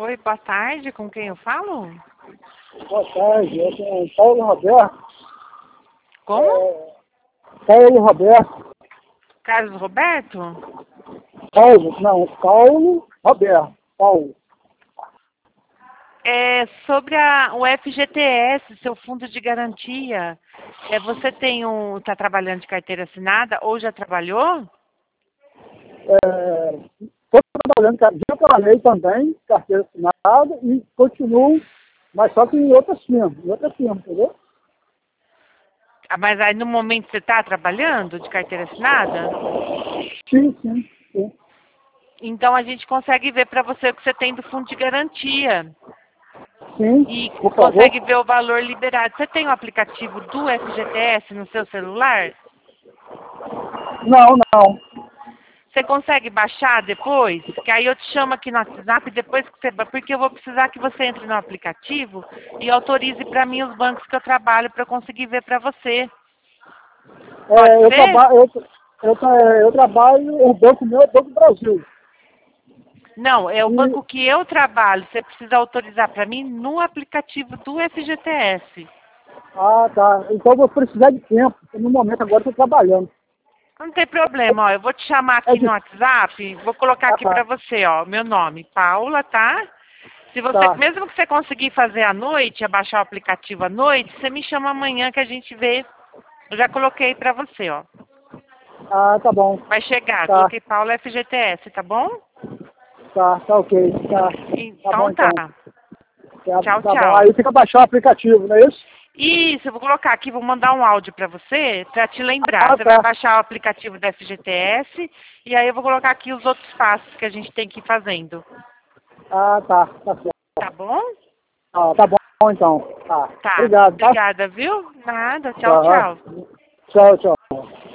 Oi, boa tarde. Com quem eu falo? Boa tarde, eu sou Paulo Roberto. Como? Paulo Roberto. Carlos Roberto? Paulo Roberto. Paulo. É sobre o FGTS, seu fundo de garantia. Você está trabalhando de carteira assinada ou já trabalhou? Estou trabalhando, já trabalhei também, carteira assinada, e continuo, mas só que em outra firma, entendeu? Ah, mas aí no momento você está trabalhando de carteira assinada? Sim. Então a gente consegue ver para você o que você tem do fundo de garantia. Sim, E por favor. consegue ver o valor liberado. Você tem o aplicativo do FGTS no seu celular? Não. Você consegue baixar depois? Que aí eu te chamo aqui no WhatsApp depois que você... Porque eu vou precisar que você entre no aplicativo e autorize para mim os bancos que eu trabalho para eu conseguir ver para você. Pode Eu ser? trabalho, eu trabalho, o banco meu é o Banco do Brasil. Não, é o E, banco que eu trabalho. Você precisa autorizar para mim no aplicativo do FGTS. tá. Então eu vou precisar de tempo, porque no momento agora eu estou trabalhando. Não tem problema, ó. Eu vou te chamar É aqui no de, WhatsApp, vou colocar aqui tá. para você, ó, meu nome, Paula, tá? Se você, Tá. mesmo que você conseguir fazer à noite, abaixar o aplicativo à noite, você me chama amanhã que a gente vê. Eu já coloquei para você, ó. Tá bom. Vai chegar, Tá, coloquei Paula FGTS, tá bom? tá ok. Tá bom Então tá. então. Tchau, Tá bom. tchau. Aí fica baixar o aplicativo, não é isso? Isso, eu vou colocar aqui, vou mandar um áudio para você, para te lembrar. Você vai Tá. baixar o aplicativo da FGTS e aí eu vou colocar aqui os outros passos que a gente tem que ir fazendo. Tá. Tá certo. Tá bom? Tá bom então. Tá. Tá. Obrigado, tá? Obrigada, viu? Nada. Tchau, Tá. tchau. Tchau.